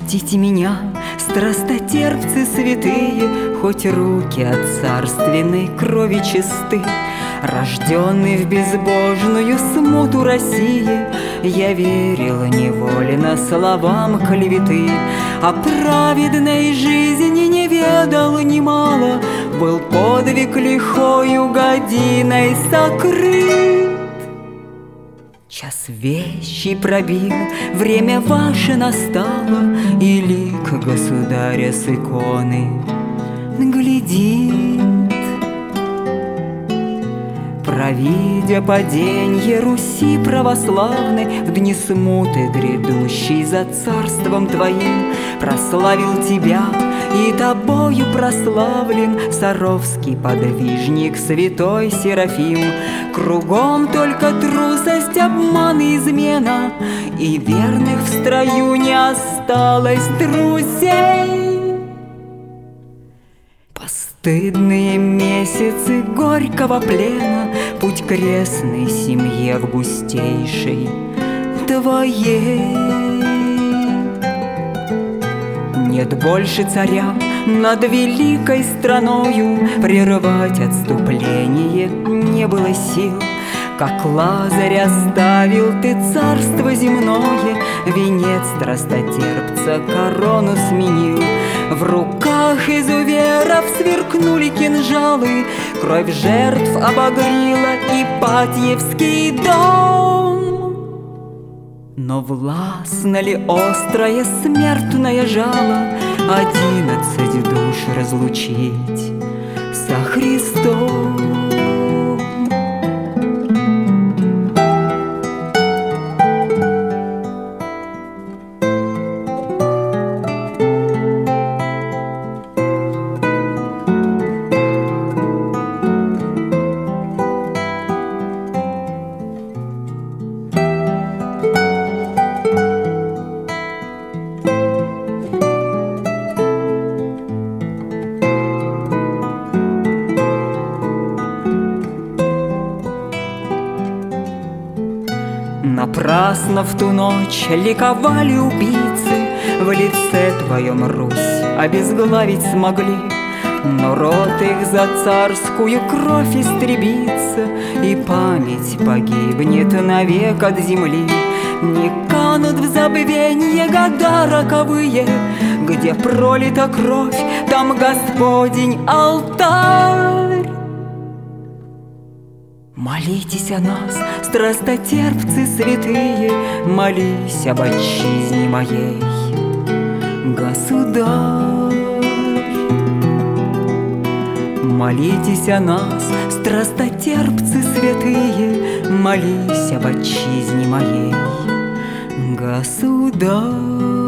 Простите меня, страстотерпцы святые, хоть руки от царственной крови чисты. Рожденный в безбожную смуту России, я верил невольно словам клеветы. О праведной жизни не ведал немало, был подвиг лихою годиной сокрыт. Час вещий пробил, время ваше настало, и лик государя с иконы глядит. Провидя паденье Руси православной, в дни смуты грядущей за царством твоим, прославил тебя, и тобою прославлен Саровский подвижник, святой Серафим. Кругом только трусость, обман и измена, и верных в строю не осталось друзей. Постыдные месяцы горького плена, путь крестной семье в густейшей твоей. Нет больше царя над великой страною, прервать отступление не было сил. Как Лазарь оставил ты царство земное, венец страстотерпца корону сменил. В руках изуверов сверкнули кинжалы, кровь жертв обогрела Ипатьевский дом. Но властно ли острое смертное жало 11 душ разлучить со Христом? Напрасно в ту ночь ликовали убийцы, в лице твоем Русь обезглавить смогли. Но род их за царскую кровь истребится, и память погибнет навек от земли. Не канут в забвенье года роковые, где пролита кровь, там Господень алтарь. Молитесь о нас, страстотерпцы святые, молись об отчизне моей, государь. Молитесь о нас, страстотерпцы святые, молись об отчизне моей, государь.